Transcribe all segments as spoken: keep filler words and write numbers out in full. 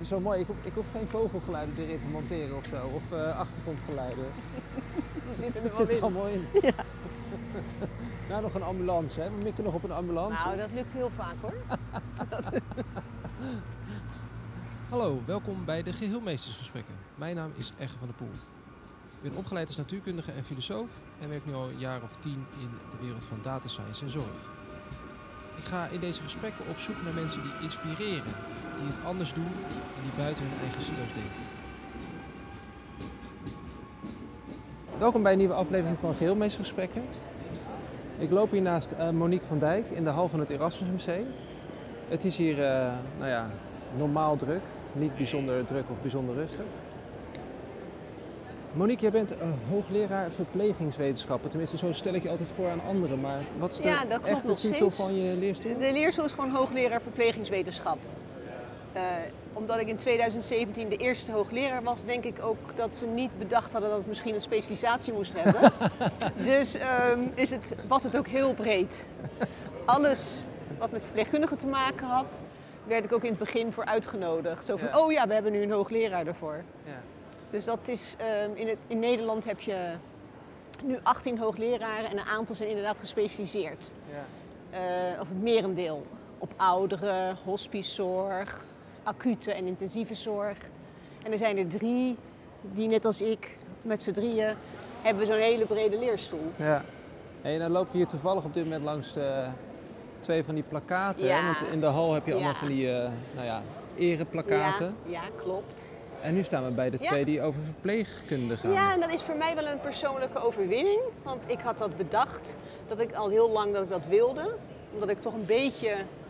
is wel mooi. Ik hoef, ik hoef geen vogelgeluiden erin te monteren of zo. Of uh, achtergrondgeluiden. Die zitten er Het wel zit er in. allemaal in. Ja. Nou, nog een ambulance, hè? We mikken nog op een ambulance. Nou, dat lukt heel vaak hoor. Hallo, welkom bij de Geheelmeestersgesprekken. Mijn naam is Egge van der Poel. Ik ben opgeleid als natuurkundige en filosoof en werk nu al een jaar of tien in de wereld van data science en zorg. Ik ga in deze gesprekken op zoek naar mensen die inspireren, die het anders doen en die buiten hun eigen silo's denken. Welkom bij een nieuwe aflevering van Geheelmeestersgesprekken. Ik loop hier naast uh, Monique van Dijk in de hal van het Erasmus M C. Het is hier uh, nou ja, normaal druk, niet bijzonder druk of bijzonder rustig. Monique, jij bent uh, hoogleraar verplegingswetenschappen. Tenminste, zo stel ik je altijd voor aan anderen. Maar wat is de Ja, dat klopt echte nog titel steeds. van je leerstoel? De leerstoel is gewoon hoogleraar verplegingswetenschap. Uh, omdat ik in tweeduizend zeventien de eerste hoogleraar was, denk ik ook dat ze niet bedacht hadden dat het misschien een specialisatie moest hebben. Dus um, is het, was het ook heel breed. Alles wat met verpleegkundigen te maken had, werd ik ook in het begin voor uitgenodigd. Zo van, Ja. oh ja, we hebben nu een hoogleraar ervoor. Ja. Dus dat is, um, in, het, in Nederland heb je nu achttien hoogleraren en een aantal zijn inderdaad gespecialiseerd. Ja. Uh, of het merendeel. Op ouderen, hospicezorg, acute en intensieve zorg. En er zijn er drie die net als ik, met z'n drieën, hebben we zo'n hele brede leerstoel. Ja. En dan lopen we hier toevallig op dit moment langs uh, twee van die plakkaten. Ja. Hè? Want in de hal heb je allemaal Ja. van die uh, nou ja, ereplakkaten. Ja, ja, klopt. En nu staan we bij de Ja. twee die over verpleegkunde gaan. Ja, en dat is voor mij wel een persoonlijke overwinning. Want ik had dat bedacht, dat ik al heel lang dat ik dat wilde. Omdat ik toch een beetje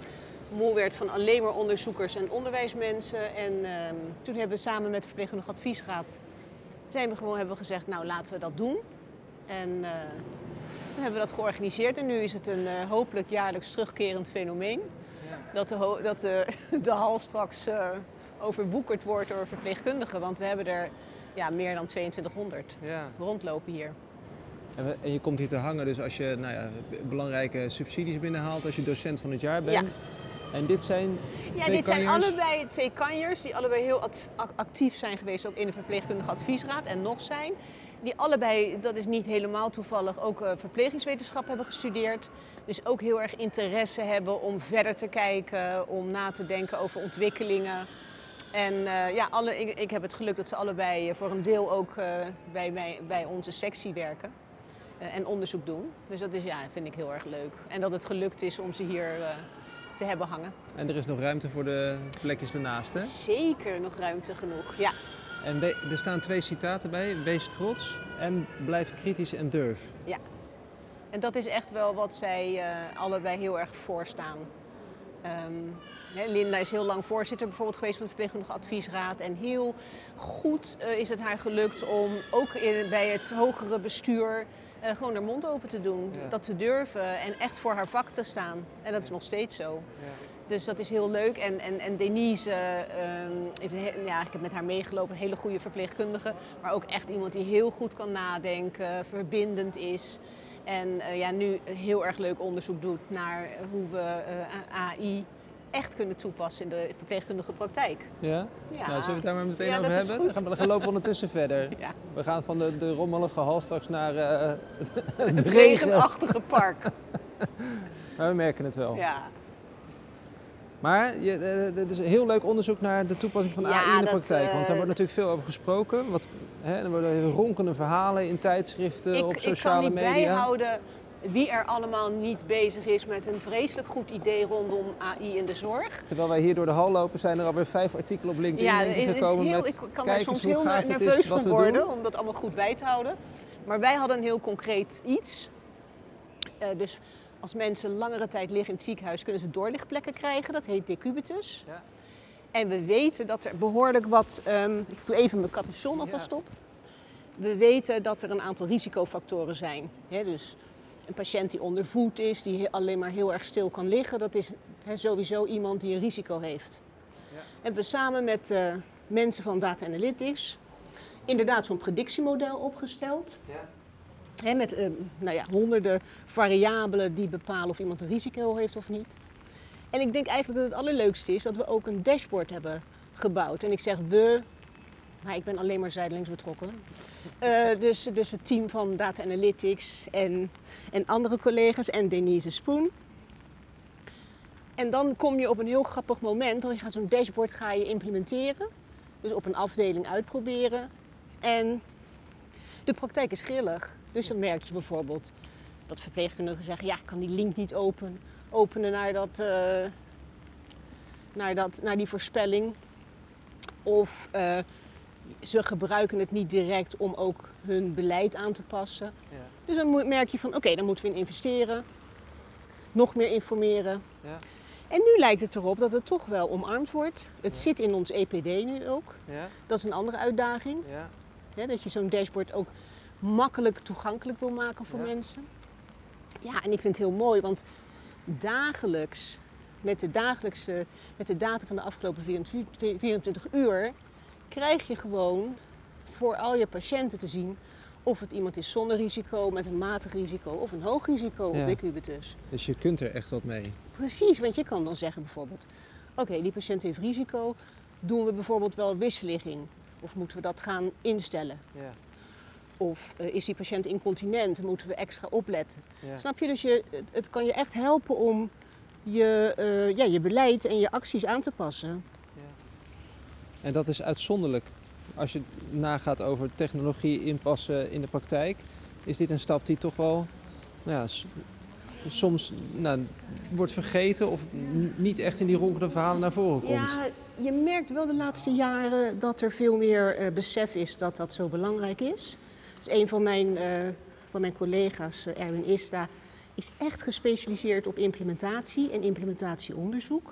moe werd van alleen maar onderzoekers en onderwijsmensen. En uh, toen hebben we samen met de Verpleegkundige Adviesraad zijn we gewoon, hebben we gezegd, nou laten we dat doen. En uh, toen hebben we dat georganiseerd en nu is het een uh, hopelijk jaarlijks terugkerend fenomeen. Ja. Dat de, ho- dat de, de hal straks uh, overwoekerd wordt door verpleegkundigen. Want we hebben er ja, meer dan tweeëntwintighonderd Ja. rondlopen hier. En, we, en je komt hier te hangen dus als je nou ja, belangrijke subsidies binnenhaalt, als je docent van het jaar bent. Ja. En dit zijn Ja, twee dit zijn kanjers. allebei twee kanjers die allebei heel ad- actief zijn geweest ook in de verpleegkundige adviesraad en nog zijn. Die allebei, dat is niet helemaal toevallig, ook uh, verplegingswetenschap hebben gestudeerd. Dus ook heel erg interesse hebben om verder te kijken, om na te denken over ontwikkelingen. En uh, ja, alle, ik, ik heb het geluk dat ze allebei voor een deel ook uh, bij, bij, bij onze sectie werken. Uh, en onderzoek doen. Dus dat is, ja, vind ik heel erg leuk. En dat het gelukt is om ze hier uh, te hebben hangen. En er is nog ruimte voor de plekjes ernaast, hè? Zeker nog ruimte genoeg, ja. En we, er staan twee citaten bij. Wees trots en blijf kritisch en durf. Ja. En dat is echt wel wat zij uh, allebei heel erg voorstaan. Um, hè, Linda is heel lang voorzitter bijvoorbeeld geweest van de Verpleegkundige Adviesraad. En heel goed uh, is het haar gelukt om ook in, bij het hogere bestuur uh, gewoon haar mond open te doen. Ja. Dat te durven en echt voor haar vak te staan. En dat is nog steeds zo. Ja. Dus dat is heel leuk. En, en, en Denise, uh, is een, he- ja, ik heb met haar meegelopen, een hele goede verpleegkundige. Maar ook echt iemand die heel goed kan nadenken, verbindend is. En uh, ja, nu heel erg leuk onderzoek doet naar hoe we uh, A I echt kunnen toepassen in de verpleegkundige praktijk. Ja? Ja. Nou, zullen we het daar maar meteen Ja, over dat is hebben? goed. Dan gaan we, dan lopen we ondertussen verder. Ja. We gaan van de, de rommelige hal straks naar uh, Het het regen. regenachtige park. Maar we merken het wel. Ja. Maar je, uh, er is een heel leuk onderzoek naar de toepassing van Ja, A I in de dat, praktijk. Want daar uh, wordt natuurlijk veel over gesproken. Wat, hè, er worden ronkende verhalen in tijdschriften, Ik, op ik kan sociale niet media. bijhouden wie er allemaal niet bezig is met een vreselijk goed idee rondom A I in de zorg. Terwijl wij hier door de hal lopen, zijn er alweer vijf artikelen op LinkedIn Ja, denk ik, het is gekomen heel, met ik kan kijk er soms eens hoe heel gaaf het is nerveus wat van we worden doen. om dat allemaal goed bij te houden. Maar wij hadden een heel concreet iets. Uh, dus als mensen langere tijd liggen in het ziekenhuis, kunnen ze doorlichtplekken krijgen. Dat heet decubitus. Ja. En we weten dat er behoorlijk wat... Um, ik doe even mijn capuchon alvast Ja. op. We weten dat er een aantal risicofactoren zijn. He, dus een patiënt die ondervoed is, die he- alleen maar heel erg stil kan liggen, dat is he, sowieso iemand die een risico heeft. Ja. Hebben we samen met uh, mensen van Data Analytics inderdaad zo'n predictiemodel opgesteld. Ja. He, met uh, nou ja, honderden variabelen die bepalen of iemand een risico heeft of niet. En ik denk eigenlijk dat het allerleukste is dat we ook een dashboard hebben gebouwd. En ik zeg we, maar ik ben alleen maar zijdelings betrokken. Uh, dus, dus het team van Data Analytics en, en andere collega's en Denise Spoen. En dan kom je op een heel grappig moment, dan gaat zo'n dashboard ga je implementeren. Dus op een afdeling uitproberen. En de praktijk is grillig. Dus dan merk je bijvoorbeeld dat verpleegkundigen zeggen, ja, ik kan die link niet open, openen naar, dat, uh, naar, dat, naar die voorspelling. Of uh, ze gebruiken het niet direct om ook hun beleid aan te passen. Ja. Dus dan merk je van, oké, okay, dan moeten we in investeren. Nog meer informeren. Ja. En nu lijkt het erop dat het toch wel omarmd wordt. Het ja. zit in ons E P D nu ook. Ja. Dat is een andere uitdaging. Ja. Ja, dat je zo'n dashboard ook makkelijk toegankelijk wil maken voor ja. mensen. Ja, en ik vind het heel mooi, want dagelijks, met de, dagelijkse, met de data van de afgelopen vierentwintig uur, krijg je gewoon voor al je patiënten te zien of het iemand is zonder risico, met een matig risico of een hoog risico op ja. decubitus. Dus je kunt er echt wat mee. Precies, want je kan dan zeggen bijvoorbeeld, oké, okay, die patiënt heeft risico, doen we bijvoorbeeld wel wisselligging? Of moeten we dat gaan instellen? Ja. Of uh, is die patiënt incontinent, moeten we extra opletten? Ja. Snap je? Dus je, het, het kan je echt helpen om je, uh, ja, je beleid en je acties aan te passen. Ja. En dat is uitzonderlijk. Als je nagaat over technologie inpassen in de praktijk, is dit een stap die toch wel nou ja, s- soms nou, wordt vergeten of n- niet echt in die ronkende verhalen naar voren komt. Ja, je merkt wel de laatste jaren dat er veel meer uh, besef is dat dat zo belangrijk is. Dus een van mijn, uh, van mijn collega's, uh, Erwin Ista, is echt gespecialiseerd op implementatie en implementatieonderzoek.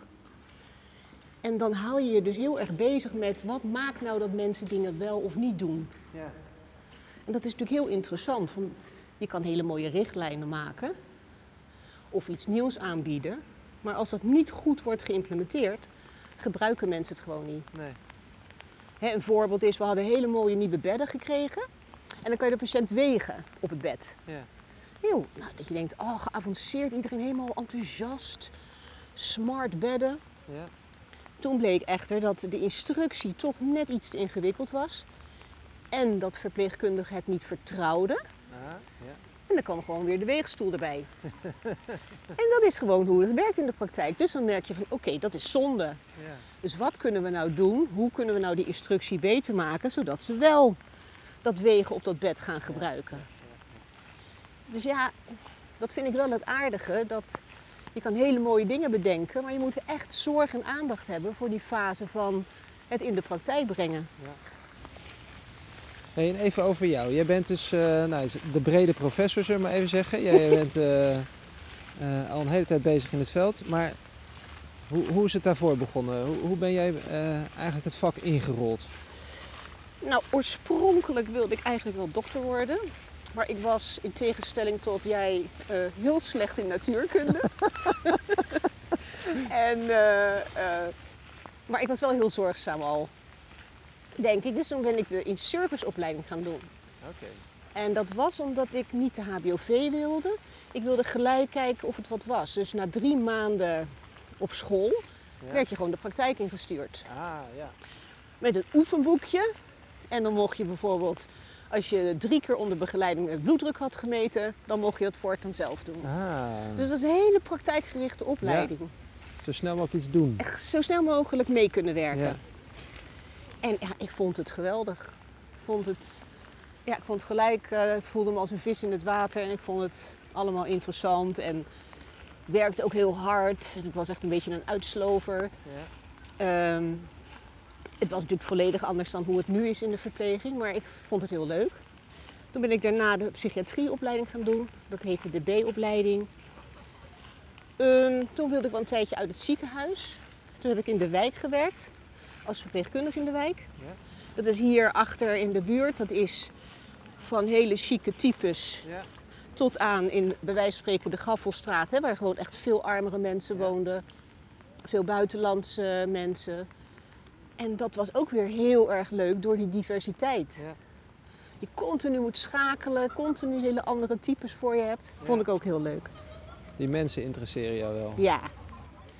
En dan hou je je dus heel erg bezig met wat maakt nou dat mensen dingen wel of niet doen. Ja. En dat is natuurlijk heel interessant. Van, je kan hele mooie richtlijnen maken of iets nieuws aanbieden. Maar als dat niet goed wordt geïmplementeerd, gebruiken mensen het gewoon niet. Nee. Hè, een voorbeeld is, we hadden hele mooie nieuwe bedden gekregen. En dan kan je de patiënt wegen op het bed. Ja. Heel, nou, dat je denkt, oh, geavanceerd, iedereen helemaal enthousiast. Smart bedden. Ja. Toen bleek echter dat de instructie toch net iets te ingewikkeld was. En dat verpleegkundigen het niet vertrouwden. Ah, ja. En dan kwam gewoon weer de weegstoel erbij. En dat is gewoon hoe het werkt in de praktijk. Dus dan merk je van, oké, okay, dat is zonde. Ja. Dus wat kunnen we nou doen? Hoe kunnen we nou die instructie beter maken, zodat ze wel dat wegen op dat bed gaan gebruiken? Ja, ja, ja. Dus ja, dat vind ik wel het aardige. Dat je kan hele mooie dingen bedenken, maar je moet echt zorg en aandacht hebben voor die fase van het in de praktijk brengen. Ja. Hey, en even over jou. Jij bent dus uh, nou, de brede professor, zullen we maar even zeggen. Jij bent uh, uh, al een hele tijd bezig in het veld. Maar hoe, hoe is het daarvoor begonnen? Hoe, hoe ben jij uh, eigenlijk het vak ingerold? Nou, oorspronkelijk wilde ik eigenlijk wel dokter worden. Maar ik was in tegenstelling tot jij uh, heel slecht in natuurkunde. en, uh, uh, maar ik was wel heel zorgzaam al, denk ik. Dus toen ben ik de in-service-opleiding gaan doen. Okay. En dat was omdat ik niet de H B O V wilde. Ik wilde gelijk kijken of het wat was. Dus na drie maanden op school ja. werd je gewoon de praktijk ingestuurd. Ah, ja. Met een oefenboekje. En dan mocht je bijvoorbeeld, als je drie keer onder begeleiding het bloeddruk had gemeten, dan mocht je dat voortaan zelf doen. Ah. Dus dat is een hele praktijkgerichte opleiding. Ja. Zo snel mogelijk iets doen. Echt zo snel mogelijk mee kunnen werken. Ja. En ja, ik vond het geweldig. Ik vond het, ja, ik vond het gelijk, uh, ik voelde me als een vis in het water en ik vond het allemaal interessant. En werkte ook heel hard. En ik was echt een beetje een uitslover. Ja. Um, Het was natuurlijk volledig anders dan hoe het nu is in de verpleging, maar ik vond het heel leuk. Toen ben ik daarna de psychiatrieopleiding gaan doen. Dat heette de B-opleiding. Um, toen wilde ik wel een tijdje uit het ziekenhuis. Toen heb ik in de wijk gewerkt, als verpleegkundige in de wijk. Ja. Dat is hier achter in de buurt. Dat is van hele chique types ja. tot aan in, bij wijze van spreken, de Gaffelstraat. Hè, waar gewoon echt veel armere mensen ja. woonden. Veel buitenlandse mensen. En dat was ook weer heel erg leuk door die diversiteit. Ja. Je continu moet schakelen, continu hele andere types voor je hebt. Ja. Vond ik ook heel leuk. Die mensen interesseren jou wel. Ja.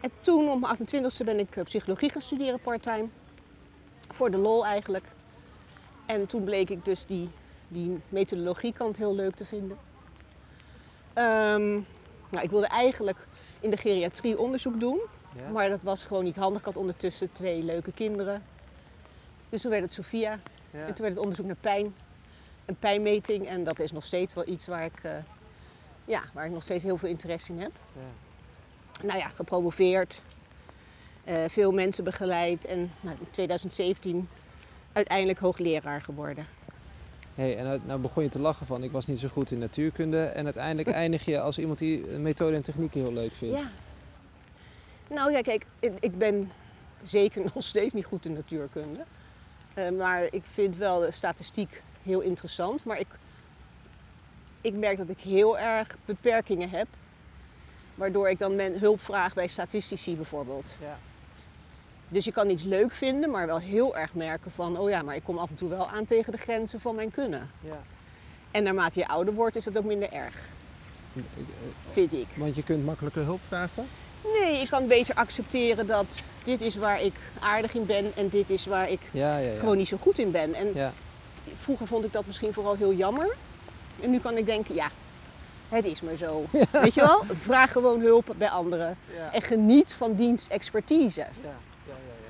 En toen op mijn achtentwintigste ben ik psychologie gaan studeren part-time. Voor de lol eigenlijk. En toen bleek ik dus die, die methodologiekant heel leuk te vinden. Um, nou, ik wilde eigenlijk in de geriatrie onderzoek doen. Ja. Maar dat was gewoon niet handig. Ik had ondertussen twee leuke kinderen. Dus toen werd het Sophia. Ja. En toen werd het onderzoek naar pijn. Een pijnmeting. En dat is nog steeds wel iets waar ik, uh, ja, waar ik nog steeds heel veel interesse in heb. Ja. Nou ja, gepromoveerd. Uh, veel mensen begeleid. En nou, in twintig zeventien uiteindelijk hoogleraar geworden. Hey, en nou begon je te lachen van, ik was niet zo goed in natuurkunde. En uiteindelijk eindig je als iemand die methode en technieken heel leuk vindt. Ja. Nou ja, kijk, ik ben zeker nog steeds niet goed in natuurkunde. Uh, maar ik vind wel de statistiek heel interessant. Maar ik, ik merk dat ik heel erg beperkingen heb. Waardoor ik dan men hulp vraag bij statistici bijvoorbeeld. Ja. Dus je kan iets leuk vinden, maar wel heel erg merken van... oh ja, maar ik kom af en toe wel aan tegen de grenzen van mijn kunnen. Ja. En naarmate je ouder wordt, is dat ook minder erg. Vind ik. Want je kunt makkelijker hulp vragen? Nee, ik kan beter accepteren dat dit is waar ik aardig in ben... en dit is waar ik ja, ja, ja. gewoon niet zo goed in ben. En ja. vroeger vond ik dat misschien vooral heel jammer. En nu kan ik denken, ja, het is maar zo. Ja. Weet je wel? Vraag gewoon hulp bij anderen. Ja. En geniet van diens expertise. Ja. Ja, ja, ja.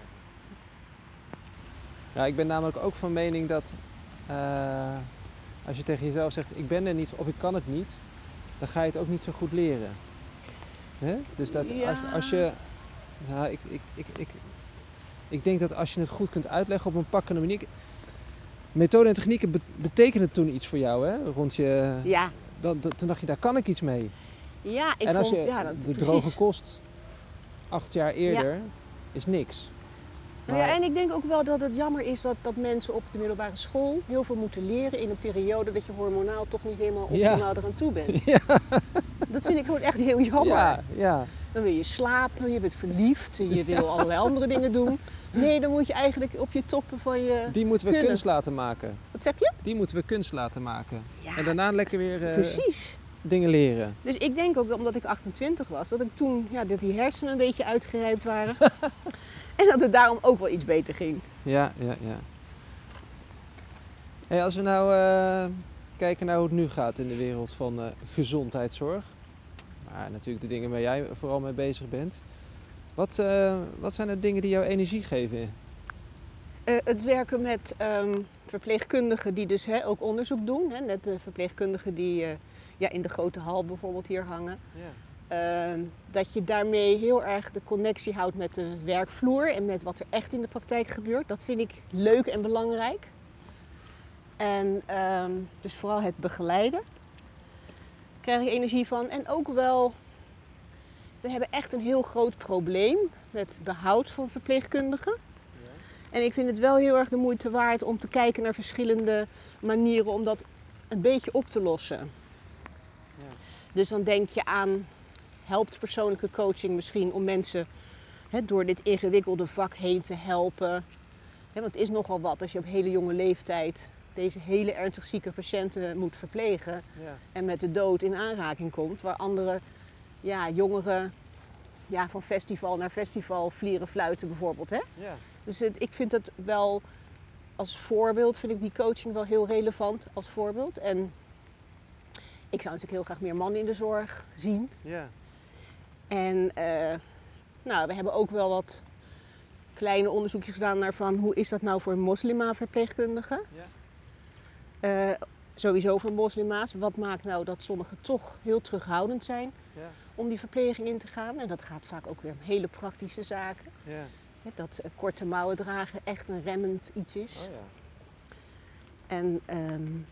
Ja, ik ben namelijk ook van mening dat uh, als je tegen jezelf zegt, ik ben er niet of ik kan het niet, dan ga je het ook niet zo goed leren. Hè? Dus dat ja. als, als je, nou, ik, ik, ik, ik, ik denk dat als je het goed kunt uitleggen op een pakkende manier. Methode en technieken be- betekenen toen iets voor jou, hè? Rond je. Ja. Dat, dat, toen dacht je, daar kan ik iets mee. Ja, ik en als vond, je ja, dat, de precies. droge kost acht jaar eerder ja. is niks. Maar... Ja, en ik denk ook wel dat het jammer is dat, dat mensen op de middelbare school heel veel moeten leren in een periode dat je hormonaal toch niet helemaal optimaal ja. eraan toe bent. Ja. Dat vind ik gewoon echt heel jammer. Ja, ja. Dan wil je slapen, je bent verliefd, je wil allerlei andere dingen doen. Nee, dan moet je eigenlijk op je toppen van je Die moeten we kunnen. kunst laten maken. Wat zeg je? Die moeten we kunst laten maken. Ja. En daarna lekker weer uh, Precies. dingen leren. Dus ik denk ook, omdat ik achtentwintig was, dat ik toen, ja, dat die hersenen een beetje uitgerijpt waren. En dat het daarom ook wel iets beter ging. Ja, ja, ja. Hey, als we nou uh, kijken naar hoe het nu gaat in de wereld van uh, gezondheidszorg. Maar natuurlijk de dingen waar jij vooral mee bezig bent. Wat, uh, wat zijn de dingen die jou energie geven? Uh, het werken met um, verpleegkundigen die dus hè, ook onderzoek doen. Hè, net de verpleegkundigen die uh, ja, in de grote hal bijvoorbeeld hier hangen. Ja. Uh, dat je daarmee heel erg de connectie houdt met de werkvloer en met wat er echt in de praktijk gebeurt. Dat vind ik leuk en belangrijk. En um, dus vooral het begeleiden. Daar krijg ik energie van. En ook wel, we hebben echt een heel groot probleem met behoud van verpleegkundigen. Ja. En ik vind het wel heel erg de moeite waard om te kijken naar verschillende manieren om dat een beetje op te lossen. Ja. Dus dan denk je aan, helpt persoonlijke coaching misschien om mensen he, door dit ingewikkelde vak heen te helpen. He, want het is nogal wat als je op hele jonge leeftijd deze hele ernstig zieke patiënten moet verplegen. Ja. En met de dood in aanraking komt. Waar andere ja, jongeren ja, van festival naar festival vlieren fluiten bijvoorbeeld. Hè? Ja. Dus het, ik vind het wel als voorbeeld, vind ik die coaching wel heel relevant als voorbeeld. En ik zou natuurlijk heel graag meer mannen in de zorg zien. Ja. En uh, nou, we hebben ook wel wat kleine onderzoekjes gedaan naar van hoe is dat nou voor moslima-verpleegkundigen. Ja. Uh, sowieso voor moslima's. Wat maakt nou dat sommigen toch heel terughoudend zijn ja. om die verpleging in te gaan. En dat gaat vaak ook weer om hele praktische zaken. Ja. Dat uh, korte mouwen dragen echt een remmend iets is. Oh ja. En um,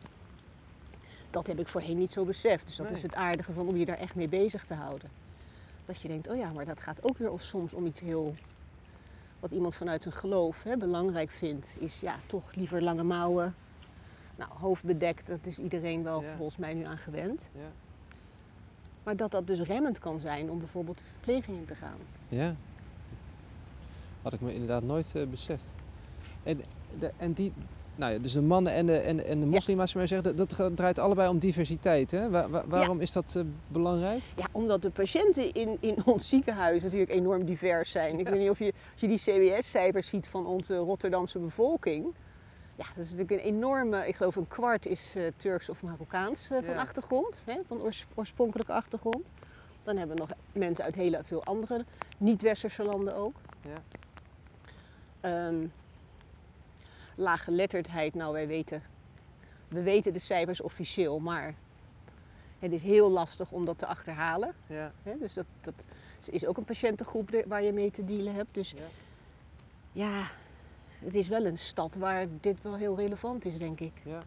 dat heb ik voorheen niet zo beseft. Dus dat nee. is het aardige van om je daar echt mee bezig te houden. Dat je denkt, oh ja, maar dat gaat ook weer soms om iets heel... wat iemand vanuit zijn geloof hè, belangrijk vindt. Is ja, toch liever lange mouwen. Nou, hoofd bedekt, dat is iedereen wel ja. volgens mij nu aan gewend. Ja. Maar dat dat dus remmend kan zijn om bijvoorbeeld de verpleging in te gaan. Ja. Had ik me inderdaad nooit uh, beseft. En, de, en die, nou ja, dus de mannen en de, en, en de moslima's, maar zeggen, dat, dat draait allebei om diversiteit. Hè? Waar, waar, waarom ja. is dat uh, belangrijk? Ja, omdat de patiënten in, in ons ziekenhuis natuurlijk enorm divers zijn. Ik ja. weet niet of je, als je die C B S-cijfers ziet van onze Rotterdamse bevolking. Ja, dat is natuurlijk een enorme, ik geloof een kwart is uh, Turks of Marokkaans uh, van ja. achtergrond, hè, van oors, oorspronkelijke achtergrond. Dan hebben we nog mensen uit heel veel andere niet-westerse landen ook. Ja. Um, Laaggeletterdheid, nou wij weten, we weten de cijfers officieel, maar het is heel lastig om dat te achterhalen. Ja. He, dus dat, dat is ook een patiëntengroep waar je mee te dealen hebt. Dus ja. ja, het is wel een stad waar dit wel heel relevant is, denk ik. Ja.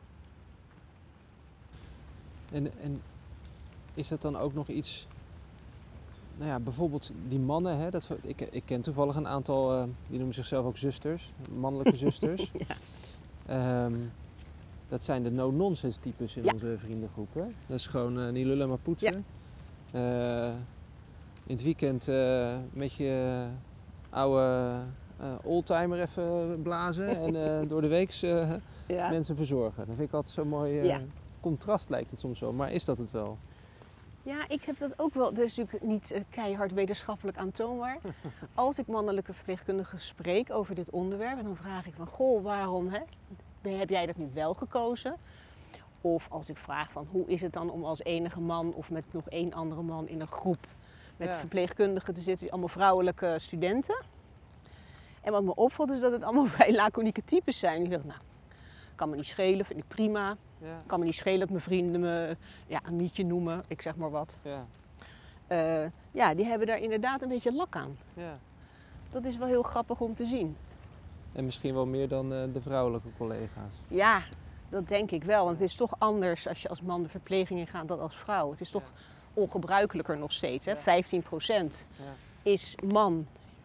En, en is dat dan ook nog iets, nou ja, bijvoorbeeld die mannen, hè, dat, ik, ik ken toevallig een aantal, uh, die noemen zichzelf ook zusters, mannelijke zusters. ja. um, dat zijn de no-nonsense types in ja. onze vriendengroep. Hè? Dat is gewoon uh, niet lullen maar poetsen. Ja. Uh, in het weekend uh, met je oude uh, oldtimer even blazen en uh, door de week uh, ja. mensen verzorgen. Dat vind ik altijd zo'n mooi uh, ja. contrast, lijkt het soms zo. Maar is dat het wel? Ja, ik heb dat ook wel. Dat is natuurlijk niet uh, keihard wetenschappelijk aantoonbaar. Als ik mannelijke verpleegkundigen spreek over dit onderwerp, dan vraag ik van, goh, waarom hè, heb jij dat nu wel gekozen? Of als ik vraag van, hoe is het dan om als enige man of met nog één andere man in een groep met ja. verpleegkundigen te zitten, allemaal vrouwelijke studenten. En wat me opvalt is dat het allemaal vrij laconieke types zijn. Die zeggen, nou, kan me niet schelen, vind ik prima. Ja. Kan me niet schelen dat mijn vrienden me ja, een mietje noemen, ik zeg maar wat. Ja. Uh, ja, die hebben daar inderdaad een beetje lak aan. Ja. Dat is wel heel grappig om te zien. En misschien wel meer dan uh, de vrouwelijke collega's. Ja, dat denk ik wel. Want het is toch anders als je als man de verpleging in gaat dan als vrouw. Het is toch ja. ongebruikelijker nog steeds. Hè? Ja. vijftien procent ja. is man.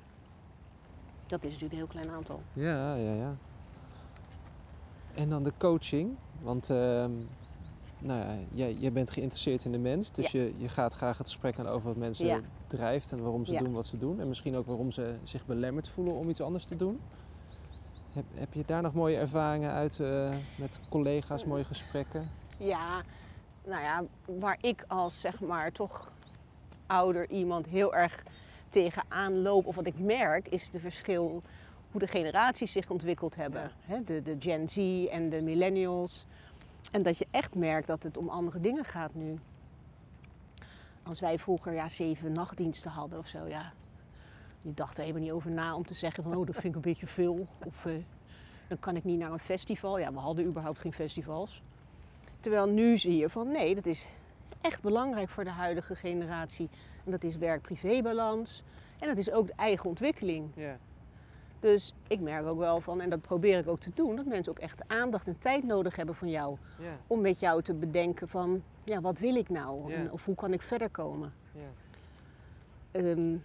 Dat is natuurlijk een heel klein aantal. Ja, ja, ja. En dan de coaching. Want uh, nou ja, jij, jij bent geïnteresseerd in de mens. Dus ja. je, je gaat graag het gesprek aan over wat mensen ja. drijft en waarom ze ja. doen wat ze doen. En misschien ook waarom ze zich belemmerd voelen om iets anders te doen. Heb, heb je daar nog mooie ervaringen uit uh, met collega's, mooie gesprekken? Ja, nou ja, waar ik als zeg maar toch ouder iemand heel erg tegenaan loop of wat ik merk is de verschil hoe de generaties zich ontwikkeld hebben. Ja. He, de, de Gen Z en de millennials. En dat je echt merkt dat het om andere dingen gaat nu. Als wij vroeger ja, zeven nachtdiensten hadden of zo, ja. Je dacht er helemaal niet over na om te zeggen van oh, dat vind ik een beetje veel. Of uh, dan kan ik niet naar een festival. Ja, we hadden überhaupt geen festivals. Terwijl nu zie je van nee, dat is echt belangrijk voor de huidige generatie. En dat is werk-privé-balans. En dat is ook de eigen ontwikkeling. Ja. Dus ik merk ook wel van, en dat probeer ik ook te doen, dat mensen ook echt aandacht en tijd nodig hebben van jou. Ja. Om met jou te bedenken van, ja, wat wil ik nou? Ja. En, of hoe kan ik verder komen? Ja. Um,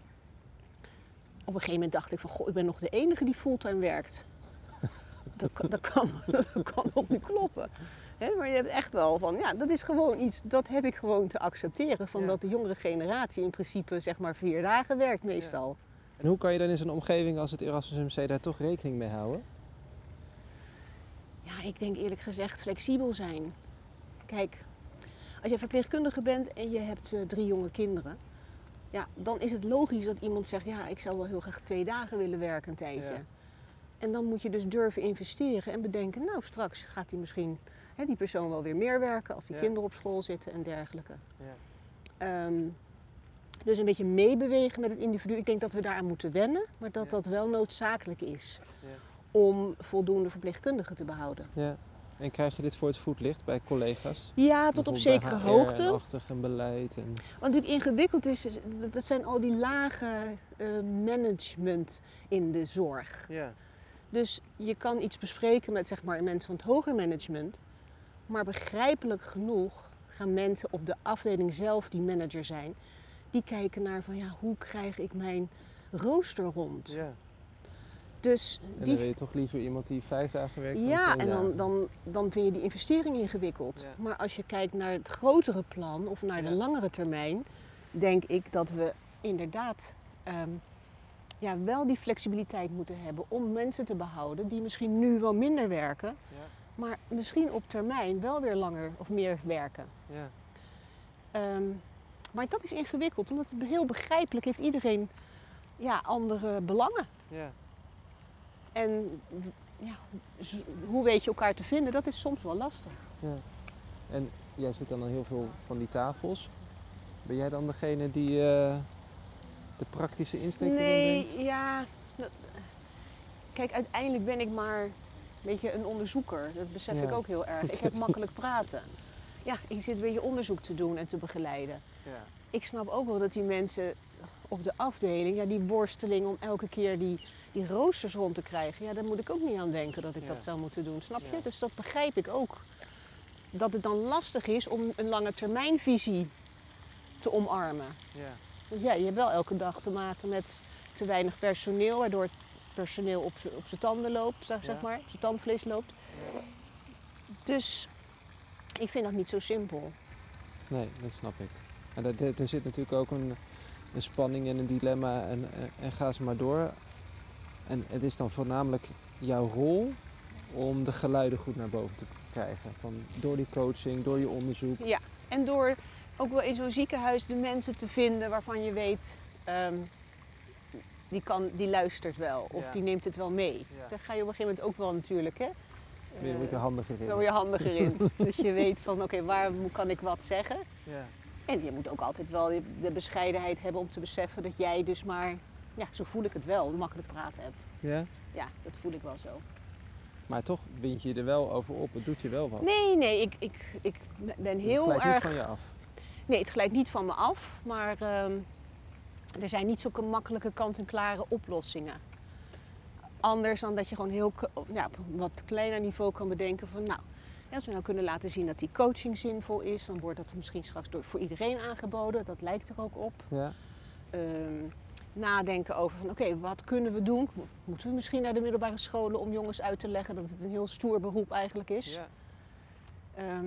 op een gegeven moment dacht ik van, goh, ik ben nog de enige die fulltime werkt. dat, kan, dat, kan, dat kan toch niet kloppen? He, maar je hebt echt wel van, ja, dat is gewoon iets, dat heb ik gewoon te accepteren. Van ja. dat de jongere generatie in principe zeg maar vier dagen werkt meestal. Ja. En hoe kan je dan in zo'n omgeving als het Erasmus M C daar toch rekening mee houden? Ja, ik denk eerlijk gezegd flexibel zijn. Kijk, als je verpleegkundige bent en je hebt uh, drie jonge kinderen, ja, dan is het logisch dat iemand zegt, ja, ik zou wel heel graag twee dagen willen werken een tijdje. Ja. En dan moet je dus durven investeren en bedenken, nou straks gaat die misschien, hè, die persoon wel weer meer werken als die ja. kinderen op school zitten en dergelijke. Ja. Um, dus een beetje meebewegen met het individu. Ik denk dat we daaraan moeten wennen, maar dat ja. dat wel noodzakelijk is ja. om voldoende verpleegkundigen te behouden. Ja. En krijg je dit voor het voetlicht bij collega's? Ja, tot op zekere hoogte. Achtig en beleid. En... Wat natuurlijk ingewikkeld is, dat zijn al die lagen uh, management in de zorg. Ja. Dus je kan iets bespreken met zeg maar, mensen van het hoger management, maar begrijpelijk genoeg gaan mensen op de afdeling zelf die manager zijn, die kijken naar van ja, hoe krijg ik mijn rooster rond? Ja. Dus en dan die... wil je toch liever iemand die vijf dagen werkt? Ja, en dan, dan, dan vind je die investering ingewikkeld. Ja. Maar als je kijkt naar het grotere plan of naar ja. de langere termijn, denk ik dat we inderdaad um, ja, wel die flexibiliteit moeten hebben om mensen te behouden die misschien nu wel minder werken, Ja. maar misschien op termijn wel weer langer of meer werken. Ja. Um, maar dat is ingewikkeld, omdat het heel begrijpelijk heeft iedereen ja, andere belangen. Ja. En ja, hoe weet je elkaar te vinden, dat is soms wel lastig. Ja. En jij zit dan aan heel veel van die tafels. Ben jij dan degene die uh, de praktische insteek erin Nee, brengt? ja. Dat, kijk, uiteindelijk ben ik maar een beetje een onderzoeker. Dat besef Ja. ik ook heel erg. Ik heb makkelijk praten. Ja, ik zit een beetje onderzoek te doen en te begeleiden. Ja. Ik snap ook wel dat die mensen op de afdeling, ja, die worsteling om elke keer die, die roosters rond te krijgen, ja, daar moet ik ook niet aan denken dat ik Ja. dat zou moeten doen, snap je? Ja. Dus dat begrijp ik ook. Dat het dan lastig is om een lange termijnvisie te omarmen. Ja. Want ja, je hebt wel elke dag te maken met te weinig personeel, waardoor het personeel op z'n- op zijn tanden loopt, zeg, zeg Ja. maar, op zijn tandvlees loopt. Ja. Dus ik vind dat niet zo simpel. Nee, dat snap ik. En er, er- er zit natuurlijk ook een, een spanning en een dilemma en, en, en ga ze maar door. En het is dan voornamelijk jouw rol om de geluiden goed naar boven te krijgen. Van, door die coaching, door je onderzoek. Ja, en door ook wel in zo'n ziekenhuis de mensen te vinden waarvan je weet, ehm, die, kan, die luistert wel of Ja. die neemt het wel mee. Ja. Daar ga je op een gegeven moment ook wel natuurlijk, hè. Ben je Eh, word je handiger in. Daar word je handiger in. Dat je weet van, oké, waar mo- kan ik wat zeggen? Ja. En je moet ook altijd wel de bescheidenheid hebben om te beseffen dat jij dus maar, ja, zo voel ik het wel, makkelijk praten hebt. Ja? Ja, dat voel ik wel zo. Maar toch wind je er wel over op. Het doet je wel wat. Nee, nee, ik, ik, ik ben Dus heel het glijdt erg... niet van je af. Nee, het glijdt niet van me af, maar ehm, er zijn niet zulke makkelijke kant-en-klare oplossingen. Anders dan dat je gewoon heel, k- ja, op een wat kleiner niveau kan bedenken van, nou, ja, als we nou kunnen laten zien dat die coaching zinvol is, dan wordt dat misschien straks door, voor iedereen aangeboden. Dat lijkt er ook op. Ja. Ehm, nadenken over van, oké, wat kunnen we doen? Moeten we misschien naar de middelbare scholen om jongens uit te leggen dat het een heel stoer beroep eigenlijk is? Ja. Ehm,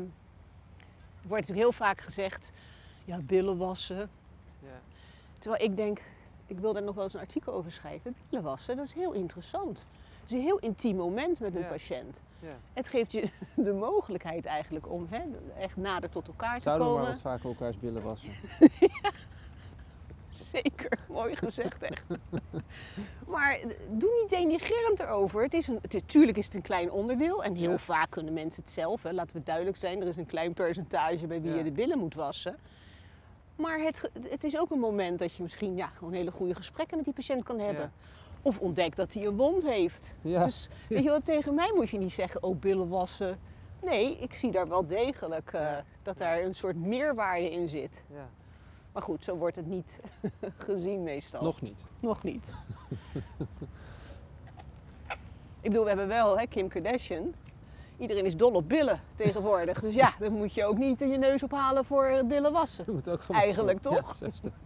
er wordt natuurlijk heel vaak gezegd, ja, billen wassen. Ja. Terwijl ik denk, ik wil daar nog wel eens een artikel over schrijven. Billen wassen, dat is heel interessant. Het is een heel intiem moment met een Ja. patiënt. Ja. Het geeft je de mogelijkheid eigenlijk om hè, echt nader tot elkaar te Zouden we maar komen. wat vaker elkaars billen wassen. Zeker, mooi gezegd echt. Maar doe niet denigrerend erover. Het is een, het, tuurlijk is het een klein onderdeel en heel Ja. vaak kunnen mensen het zelf. Hè. Laten we duidelijk zijn, er is een klein percentage bij wie Ja. je de billen moet wassen. Maar het, ge- het is ook een moment dat je misschien ja, gewoon hele goede gesprekken met die patiënt kan hebben. Ja. Of ontdekt dat hij een wond heeft. Ja. Dus weet je wat, tegen mij moet je niet zeggen, oh billen wassen. Nee, ik zie daar wel degelijk eh, Ja. dat Ja. daar een soort meerwaarde in zit. Ja. Maar goed, zo wordt het niet gezien meestal. Nog niet. Nog niet. Ik bedoel, we hebben wel hè, Kim Kardashian. Iedereen is dol op billen tegenwoordig. Dus ja, dan moet je ook niet je neus ophalen voor eh, billen wassen. Je moet ook gewoon Eigenlijk wassen. toch? Ja, zo is het.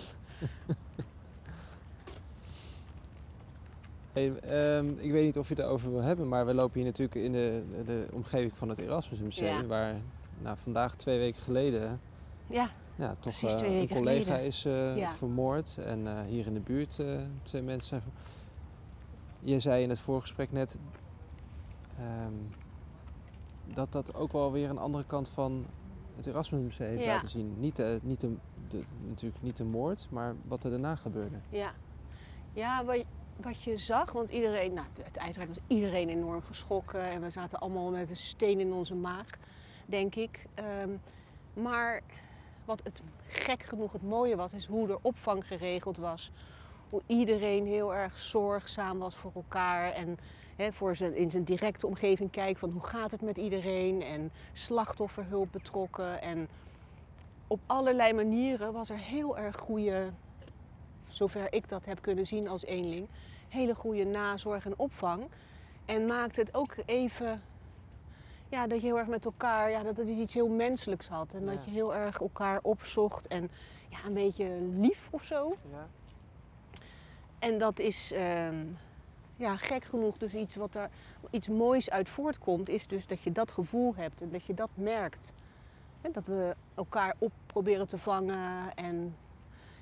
Hey, ehm, ik weet niet of je het erover wil hebben, maar we lopen hier natuurlijk in de, de omgeving van het Erasmus Museum, Ja. waar nou, vandaag twee weken geleden Ja, ja, toch Precies eh, twee een weken collega geleden. is eh, Ja. vermoord en eh, hier in de buurt eh, twee mensen zijn vermoord. Je zei in het voorgesprek net ehm, dat dat ook wel weer een andere kant van het Erasmus Museum heeft Ja. laten zien. Niet, de, niet de, de, natuurlijk niet de moord, maar wat er daarna gebeurde. ja. Ja, wat je, wat je zag, want iedereen, nou, uiteindelijk was iedereen enorm geschrokken en we zaten allemaal met een steen in onze maag, denk ik. Ehm, maar wat het gek genoeg het mooie was, is hoe er opvang geregeld was. Hoe iedereen heel erg zorgzaam was voor elkaar en hè, voor zijn, in zijn directe omgeving kijkt van hoe gaat het met iedereen en slachtofferhulp betrokken. En op allerlei manieren was er heel erg goede, zover ik dat heb kunnen zien als eenling, hele goede nazorg en opvang. En maakte het ook even, ja, dat je heel erg met elkaar, ja, dat het iets heel menselijks had. En Ja. dat je heel erg elkaar opzocht en ja, een beetje lief of zo. Ja. En dat is, ehm, ja, gek genoeg dus iets wat er iets moois uit voortkomt, is dus dat je dat gevoel hebt en dat je dat merkt. En dat we elkaar op proberen te vangen en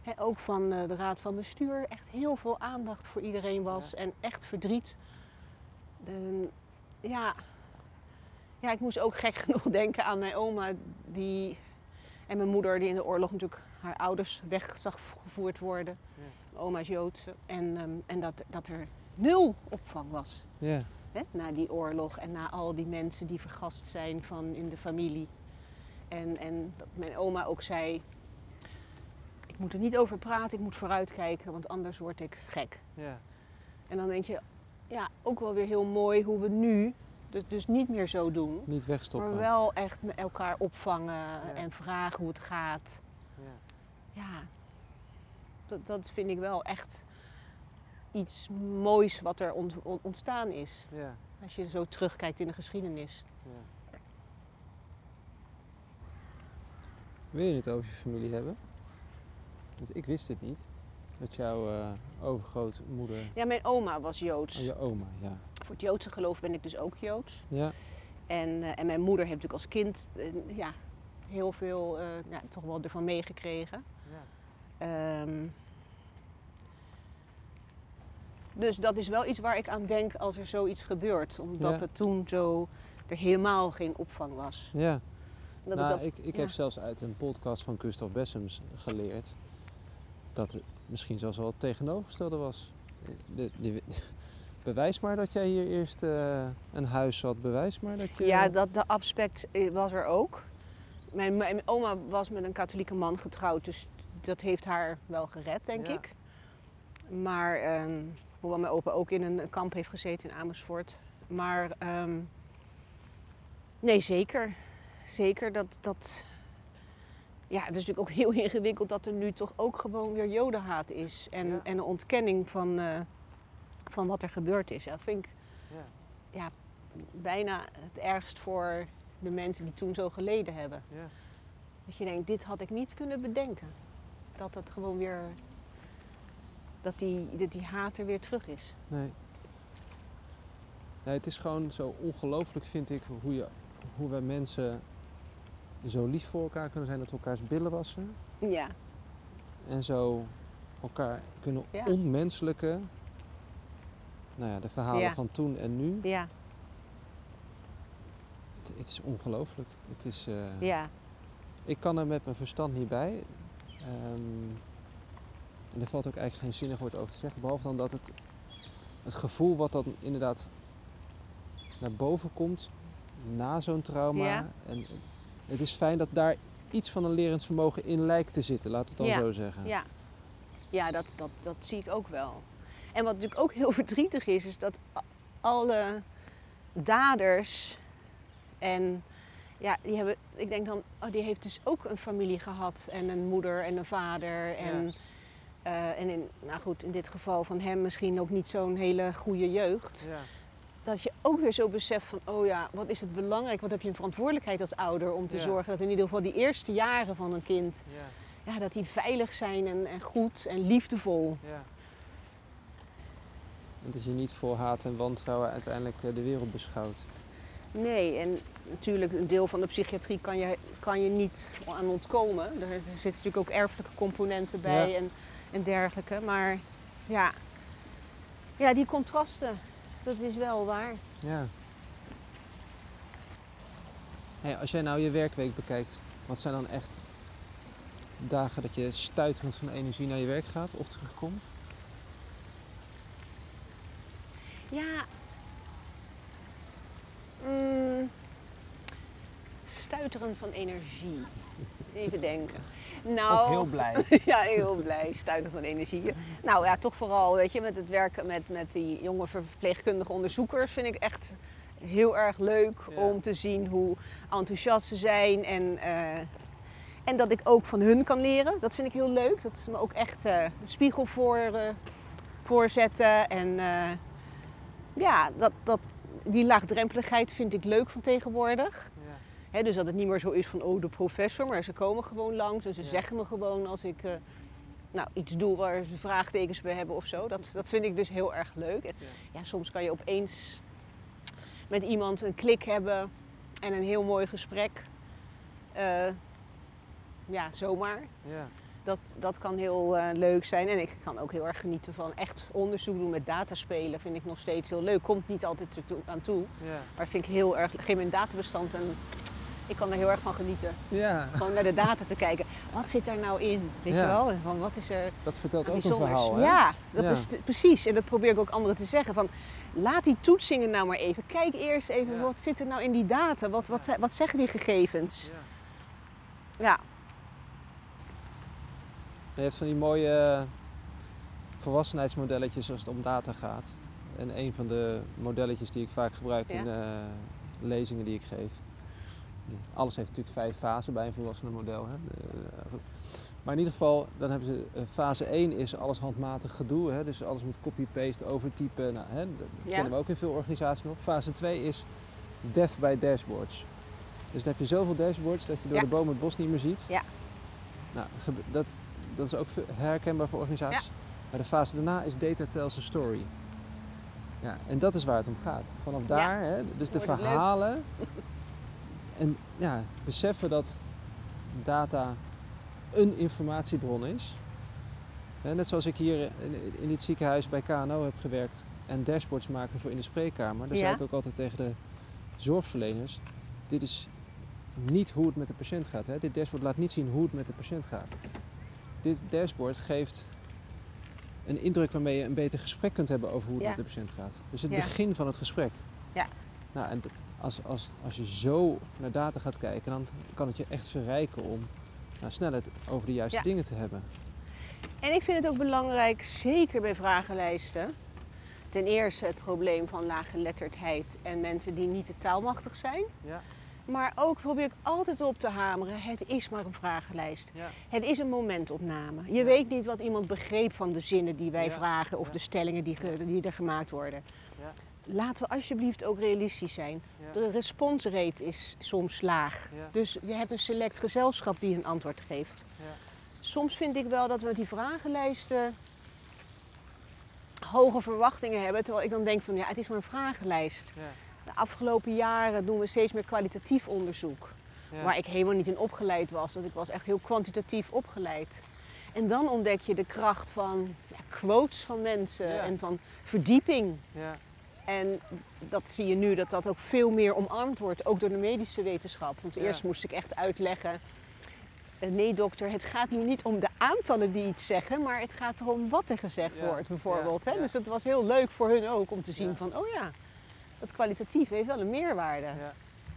He, ook van uh, de raad van bestuur echt heel veel aandacht voor iedereen was. Ja. En echt verdriet. De, ja. ja, ik moest ook gek genoeg denken aan mijn oma die, en mijn moeder die in de oorlog natuurlijk haar ouders weg zag gevoerd worden. Ja. Mijn oma is Joodse. En, um, en dat, dat er nul opvang was. Ja. He, na die oorlog en na al die mensen die vergast zijn van in de familie. En, en dat mijn oma ook zei, ik moet er niet over praten, ik moet vooruitkijken, want anders word ik gek. Ja. En dan denk je, ja, ook wel weer heel mooi hoe we nu dus, dus niet meer zo doen. Niet wegstoppen. Maar wel echt met elkaar opvangen ja. en vragen hoe het gaat. Ja, ja dat, dat vind ik wel echt iets moois wat er ont, ontstaan is. Ja. Als je zo terugkijkt in de geschiedenis. Ja. Wil je het over je familie hebben? Want ik wist het niet. Dat jouw uh, overgrootmoeder... Ja, mijn oma was Joods. Oh, je oma, ja. Voor het Joodse geloof ben ik dus ook Joods. Ja. En, uh, en mijn moeder heeft natuurlijk als kind uh, ja, heel veel uh, ja, toch wel ervan meegekregen. Ja. Um, dus dat is wel iets waar ik aan denk als er zoiets gebeurt. Omdat ja. er toen zo er helemaal geen opvang was. Ja. Dat nou, ik, dat, ik, ik ja. heb zelfs uit een podcast van Gustav Bessems geleerd dat het misschien zelfs wel het tegenovergestelde was. De, de, de, bewijs maar dat jij hier eerst uh, een huis had. Bewijs maar dat je... Ja, dat, dat aspect was er ook. Mijn, mijn oma was met een katholieke man getrouwd, dus dat heeft haar wel gered, denk ja. ik. Maar, um, hoewel mijn opa ook in een kamp heeft gezeten in Amersfoort. Maar, um, nee, zeker. Zeker dat... dat ja, het is natuurlijk ook heel ingewikkeld dat er nu toch ook gewoon weer jodenhaat is. En, ja. en een ontkenning van, uh, van wat er gebeurd is. Dat vind ik ja. Ja, bijna het ergst voor de mensen die toen zo geleden hebben. Ja. Dat je denkt, dit had ik niet kunnen bedenken. Dat het gewoon weer... Dat die, dat die haat er weer terug is. Nee. Nee, het is gewoon zo ongelooflijk, vind ik, hoe, je, hoe wij mensen... zo lief voor elkaar kunnen zijn dat we elkaars billen wassen. Ja. En zo elkaar kunnen ja. onmenselijke, nou ja, de verhalen ja. van toen en nu. Ja. Het, het is ongelooflijk. Het is, uh, ja. Ik kan er met mijn verstand niet bij. Um, en er valt ook eigenlijk geen zinnig woord over te zeggen. Behalve dan dat het, het gevoel wat dan inderdaad naar boven komt na zo'n trauma. Ja. En, het is fijn dat daar iets van een lerend vermogen in lijkt te zitten, laten we het dan ja, zo zeggen. Ja, ja dat, dat, dat zie ik ook wel. En wat natuurlijk ook heel verdrietig is, is dat alle daders en ja, die hebben, ik denk dan, oh, die heeft dus ook een familie gehad en een moeder en een vader en, ja. uh, en in, nou goed, in dit geval van hem misschien ook niet zo'n hele goede jeugd. Ja. Dat je ook weer zo beseft van, oh ja, wat is het belangrijk, wat heb je een verantwoordelijkheid als ouder om te ja. zorgen dat in ieder geval die eerste jaren van een kind, ja. Ja, dat die veilig zijn en, en goed en liefdevol. Ja. En dat je niet voor haat en wantrouwen uiteindelijk de wereld beschouwt. Nee, en natuurlijk een deel van de psychiatrie kan je, kan je niet aan ontkomen. Er, er zitten natuurlijk ook erfelijke componenten bij ja. en, en dergelijke. Maar ja, ja, die contrasten. Dat is wel waar. Ja. Hey, als jij nou je werkweek bekijkt, wat zijn dan echt dagen dat je stuiterend van energie naar je werk gaat of terugkomt? Ja. Mm, stuiterend van energie. Even denken. Nou, of heel blij. Ja, heel blij. Stuiterend van energie. Nou ja, toch vooral, weet je, met het werken met, met die jonge verpleegkundige onderzoekers vind ik echt heel erg leuk ja. om te zien hoe enthousiast ze zijn en, uh, en dat ik ook van hun kan leren. Dat vind ik heel leuk. Dat ze me ook echt uh, een spiegel voor, uh, voorzetten en uh, ja, dat, dat, die laagdrempeligheid vind ik leuk van tegenwoordig. He, dus dat het niet meer zo is van, oh, de professor, maar ze komen gewoon langs en ze ja. zeggen me gewoon als ik uh, nou, iets doe waar ze vraagtekens bij hebben of zo. Dat, dat vind ik dus heel erg leuk. En, ja. Ja, soms kan je opeens met iemand een klik hebben en een heel mooi gesprek. Uh, ja, zomaar. Ja. Dat, dat kan heel uh, leuk zijn. En ik kan ook heel erg genieten van echt onderzoek doen met dataspelen. Vind ik nog steeds heel leuk. Komt niet altijd ertoe, aan toe. Ja. Maar vind ik heel erg... Geef me een databestand en ik kan er heel erg van genieten. Ja. Gewoon naar de data te kijken. Wat zit daar nou in? Weet Ja. je wel? Van, wat is er Dat vertelt ook een bijzonders? verhaal, hè? Ja, dat Ja. is precies. En dat probeer ik ook anderen te zeggen. Van, laat die toetsingen nou maar even. Kijk eerst even, Ja. wat zit er nou in die data? Wat, wat, Ja. wat zeggen die gegevens? Ja. Ja. Je hebt van die mooie volwassenheidsmodelletjes als het om data gaat. En een van de modelletjes die ik vaak gebruik Ja. in uh, lezingen die ik geef. Alles heeft natuurlijk vijf fasen bij een volwassenenmodel. Hè. Uh, maar in ieder geval, dan hebben ze uh, fase één is alles handmatig gedoe. Hè. Dus alles moet copy-paste, overtypen. Nou, hè, dat Ja. kennen we ook in veel organisaties nog. Fase twee is death by dashboards. Dus dan heb je zoveel dashboards dat je door Ja. de boom het bos niet meer ziet. Ja. Nou, gebe- dat, dat is ook herkenbaar voor organisaties. Ja. Maar de fase daarna is data tells a story. Ja, en dat is waar het om gaat. Vanaf daar, hè, dus de Wordt het leuk. verhalen. En ja, beseffen dat data een informatiebron is. Hè, net zoals ik hier in, in dit ziekenhuis bij K N O heb gewerkt en dashboards maakte voor in de spreekkamer. Dan Ja. zei ik ook altijd tegen de zorgverleners, dit is niet hoe het met de patiënt gaat. Hè. Dit dashboard laat niet zien hoe het met de patiënt gaat. Dit dashboard geeft een indruk waarmee je een beter gesprek kunt hebben over hoe het Ja. met de patiënt gaat. Dus het Ja. begin van het gesprek. Ja. Nou, en als, als, als je zo naar data gaat kijken, dan kan het je echt verrijken om nou, sneller over de juiste Ja. dingen te hebben. En ik vind het ook belangrijk, zeker bij vragenlijsten. Ten eerste het probleem van laaggeletterdheid en mensen die niet de taalmachtig zijn. Ja. Maar ook probeer ik altijd op te hameren, het is maar een vragenlijst. Ja. Het is een momentopname. Je Ja. weet niet wat iemand begreep van de zinnen die wij Ja. vragen of Ja. de stellingen die, ge- die er gemaakt worden. Ja. Laten we alsjeblieft ook realistisch zijn. Ja. De responsrate is soms laag. Ja. Dus je hebt een select gezelschap die een antwoord geeft. Ja. Soms vind ik wel dat we met die vragenlijsten hoge verwachtingen hebben. Terwijl ik dan denk van ja, het is maar een vragenlijst. Ja. De afgelopen jaren doen we steeds meer kwalitatief onderzoek. Ja. Waar ik helemaal niet in opgeleid was. Want ik was echt heel kwantitatief opgeleid. En dan ontdek je de kracht van ja, quotes van mensen Ja. en van verdieping. Ja. En dat zie je nu dat dat ook veel meer omarmd wordt, ook door de medische wetenschap. Want Ja. eerst moest ik echt uitleggen, eh, nee dokter, het gaat nu niet om de aantallen die iets zeggen, maar het gaat erom wat er gezegd Ja. wordt bijvoorbeeld. Ja. Hè? Ja. Dus dat was heel leuk voor hun ook om te zien Ja. van, oh ja, dat kwalitatief heeft wel een meerwaarde. Ja.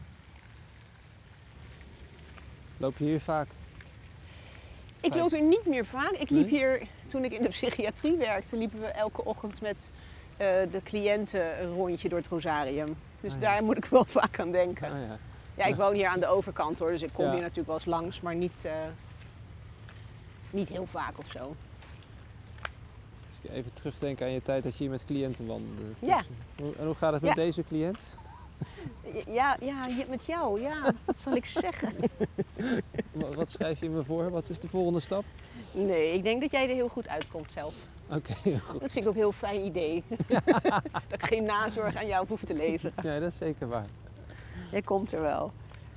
Loop je hier vaak? Ik loop hier niet meer vaak. Ik liep Nee? hier, toen ik in de psychiatrie werkte, liepen we elke ochtend met eh, de cliënten een rondje door het Rosarium. Dus Oh ja. daar moet ik wel vaak aan denken. Oh, ja. Ja, ik woon hier aan de overkant hoor, dus ik kom Ja. hier natuurlijk wel eens langs, maar niet, eh, niet heel vaak of zo. Als ik even terugdenk aan je tijd dat je hier met cliënten wandelde. Ja. Hoe- En hoe gaat het met Ja. deze cliënt? Ja, ja, je- met jou, ja, wat zal ik zeggen? Wa- Wat schrijf je me voor? Wat is de volgende stap? Nee, ik denk dat jij er heel goed uitkomt zelf. Oké, heel goed. Dat vind ik ook een heel fijn idee. Dat ik geen nazorg aan jou hoef te leveren. Ja, dat is zeker waar. Jij komt er wel.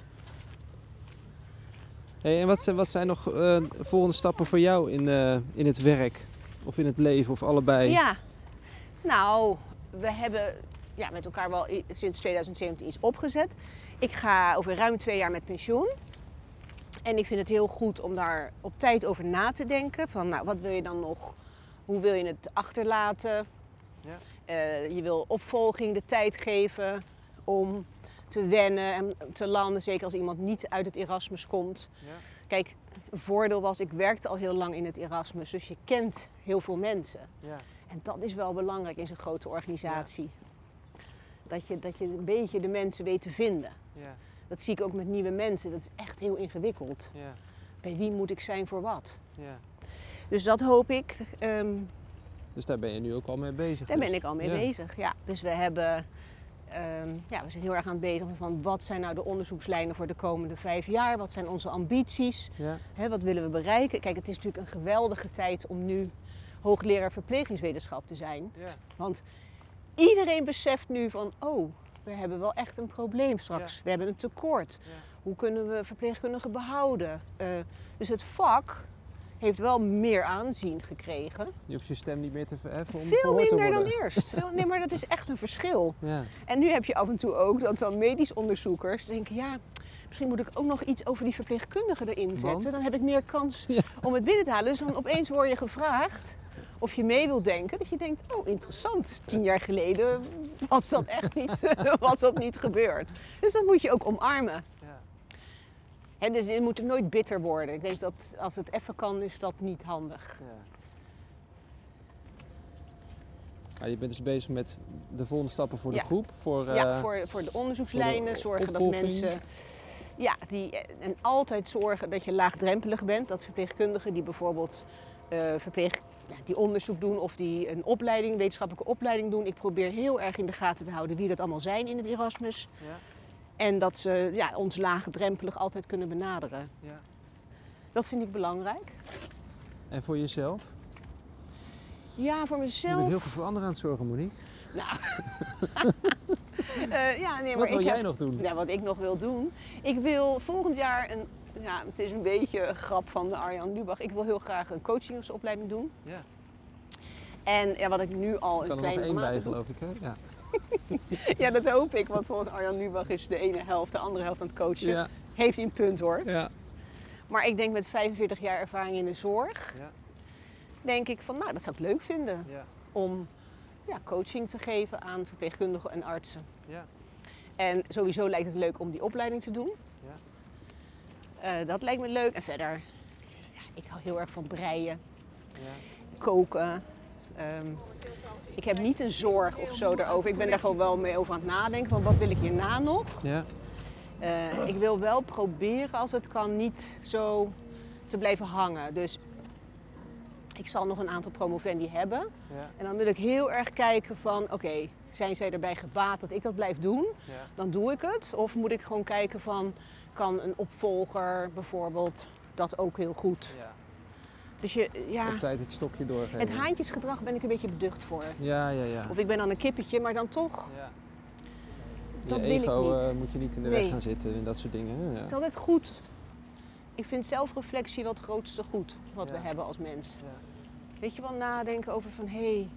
Hey, en wat, zijn- wat zijn nog eh, volgende stappen voor jou in, eh, in het werk? Of in het leven, of allebei? Ja, nou, we hebben ja, met elkaar wel i- sinds tweeduizend zeventien iets opgezet. Ik ga over ruim twee jaar met pensioen. En ik vind het heel goed om daar op tijd over na te denken. Van, nou, wat wil je dan nog? Hoe wil je het achterlaten? Ja. Eh, je wil opvolging de tijd geven om te wennen en te landen. Zeker als iemand niet uit het Erasmus komt. Ja. Kijk, een voordeel was, ik werkte al heel lang in het Erasmus. Dus je kent heel veel mensen. Ja. En dat is wel belangrijk in zo'n grote organisatie. Dat, je, dat je een beetje de mensen weet te vinden. Ja. Dat zie ik ook met nieuwe mensen. Dat is echt heel ingewikkeld. Ja. Bij wie moet ik zijn voor wat? Ja. Dus dat hoop ik. ehm, Dus daar ben je nu ook al mee bezig? daar dus. ben ik al mee Ja. bezig. Ja. Dus we hebben... ehm, ja, we zijn heel erg aan het bezig van wat zijn nou de onderzoekslijnen voor de komende vijf jaar? Wat zijn onze ambities? Ja. Hè, wat willen we bereiken? Kijk, het is natuurlijk een geweldige tijd om nu hoogleraar verplegingswetenschap te zijn. Ja. Want iedereen beseft nu van, oh, we hebben wel echt een probleem straks. Ja. We hebben een tekort. Ja. Hoe kunnen we verpleegkundigen behouden? Uh, dus het vak heeft wel meer aanzien gekregen. Je hoeft je stem niet meer te verheffen om Veel gehoord te minder dan worden. eerst. Veel, nee, maar dat is echt een verschil. Ja. En nu heb je af en toe ook dat dan medisch onderzoekers denken, ja, misschien moet ik ook nog iets over die verpleegkundigen erin zetten. Want? Dan heb ik meer kans Ja. om het binnen te halen. Dus dan opeens word je gevraagd of je mee wilt denken. Dat je denkt, oh interessant, tien jaar geleden was dat echt niet, was dat niet gebeurd. Dus dat moet je ook omarmen. Ja. Hè, dus je moet er nooit bitter worden. Ik denk dat als het even kan, is dat niet handig. Ja. Maar je bent dus bezig met de volgende stappen voor de Ja. groep. Voor, Ja, uh, voor, voor de onderzoekslijnen, voor de zorgen dat opvolging. mensen... Ja, die, en altijd zorgen dat je laagdrempelig bent. Dat verpleegkundigen die bijvoorbeeld uh, verpleeg, ja, die onderzoek doen of die een opleiding, wetenschappelijke opleiding doen. Ik probeer heel erg in de gaten te houden wie dat allemaal zijn in het Erasmus. Ja. En dat ze ja, ons laagdrempelig altijd kunnen benaderen. Ja. Dat vind ik belangrijk. En voor jezelf? Ja, voor Je mezelf... bent heel veel voor anderen aan het zorgen, Monique. Nou... uh, ja, nee, maar Wat wil ik jij heb, nog doen? Ja, wat ik nog wil doen. Ik wil volgend jaar een, ja, het is een beetje een grap van de Arjan Lubach. Ik wil heel graag een coachingsopleiding doen. Ja. En ja, wat ik nu al Ik in kan er nog kleine één bij, mate doe. geloof ik. Hè? Ja. Ja, dat hoop ik. Want volgens Arjan Lubach is de ene helft, de andere helft aan het coachen. Ja. Heeft hij een punt hoor. Ja. Maar ik denk met vijfenveertig jaar ervaring in de zorg, Ja. denk ik van nou, dat zou ik leuk vinden. Ja. Om ja, coaching te geven aan verpleegkundigen en artsen. Ja. En sowieso lijkt het leuk om die opleiding te doen. Ja. Uh, dat lijkt me leuk. En verder, ja, ik hou heel erg van breien, Ja. koken. Um, ik heb niet een zorg of zo daarover. Ik ben daar gewoon wel mee over aan het nadenken. Van wat wil ik hierna nog? Ja. Uh, ik wil wel proberen, als het kan, niet zo te blijven hangen. Dus ik zal nog een aantal promovendi hebben. Ja. En dan wil ik heel erg kijken van, oké, okay, zijn zij erbij gebaat dat ik dat blijf doen? Ja. Dan doe ik het. Of moet ik gewoon kijken van, kan een opvolger bijvoorbeeld dat ook heel goed? Ja. Dus je, ja, Op tijd het stokje doorgeven. het haantjesgedrag ben ik een beetje beducht voor. Ja, ja, ja. Of ik ben dan een kippetje, maar dan toch, Ja. dat Je wil ik ego niet. uh, moet je niet in de Nee. weg gaan zitten en dat soort dingen. Hè? Ja. Het is altijd goed. Ik vind zelfreflectie wel het grootste goed wat Ja. we hebben als mens. Ja. Weet je wel, nadenken over van, hé, hey,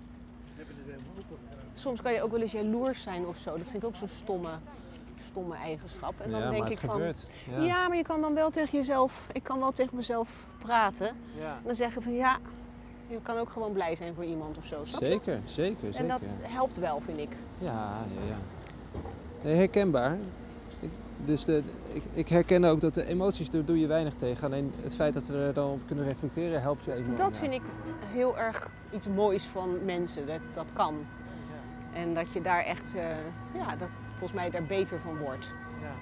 soms kan je ook wel eens jaloers zijn of zo. Dat vind ik ook zo'n stomme, stomme eigenschap. En dan Ja, denk maar ik het van, gebeurt. ja. Ja. maar je kan dan wel tegen jezelf, ik kan wel tegen mezelf praten. Ja. En dan zeggen van, ja, je kan ook gewoon blij zijn voor iemand of zo. Snap je? Zeker, zeker, zeker. En dat helpt wel, vind ik. Ja, ja, ja. Nee, herkenbaar. Ik, dus de, ik, ik herken ook dat de emoties, daar doe je weinig tegen. Alleen het feit dat we er dan op kunnen reflecteren, helpt je enorm. Dat ja. vind ik heel erg iets moois van mensen, dat dat kan. En dat je daar echt, uh, ja, dat volgens mij daar beter van wordt. Ja.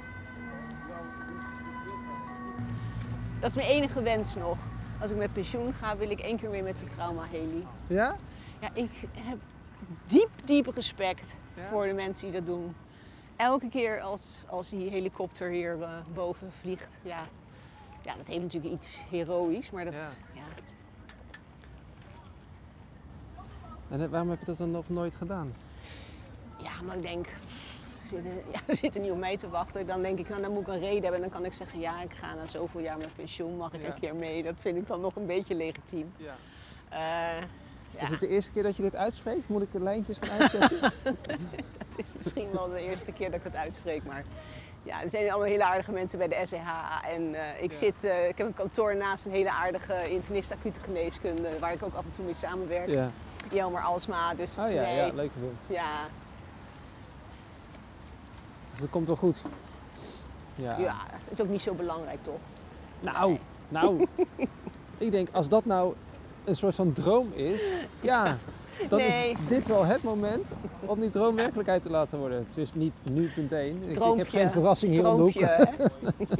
Dat is mijn enige wens nog. Als ik met pensioen ga, wil ik één keer weer met de trauma-heli. Ja? Ja, ik heb diep, diep respect Ja? voor de mensen die dat doen. Elke keer als, als die helikopter hier uh, boven vliegt, ja. Ja, dat heeft natuurlijk iets heroïs, maar dat, Ja. ja. En waarom heb je dat dan nog nooit gedaan? Ja, maar ik denk, ze zitten, ja, ze zitten niet op mij te wachten. Dan denk ik, nou, dan moet ik een reden hebben. En dan kan ik zeggen, ja, ik ga na zoveel jaar met pensioen, mag ik Ja. een keer mee. Dat vind ik dan nog een beetje legitiem. Ja. Uh, ja. Is het de eerste keer dat je dit uitspreekt? Moet ik de lijntjes gaan uitzetten? Het is misschien wel de eerste keer dat ik het uitspreek, maar ja, er zijn allemaal hele aardige mensen bij de S E H. En uh, ik, Ja. zit, uh, ik heb een kantoor naast een hele aardige internist acute geneeskunde, waar ik ook af en toe mee samenwerk. Ja. Jelmer Alsma, dus Oh ja, nee. ja, leuke wind. Ja, Dus dat komt wel goed. Ja. ja, het is ook niet zo belangrijk, toch? Nou, Nee. nou. Ik denk, als dat nou een soort van droom is, ja, dan Nee. is dit wel het moment om die droom werkelijkheid te laten worden. Het is niet nu punt één. Ik, ik heb Droompje. geen verrassing hier om de hoek. Droompje, hè?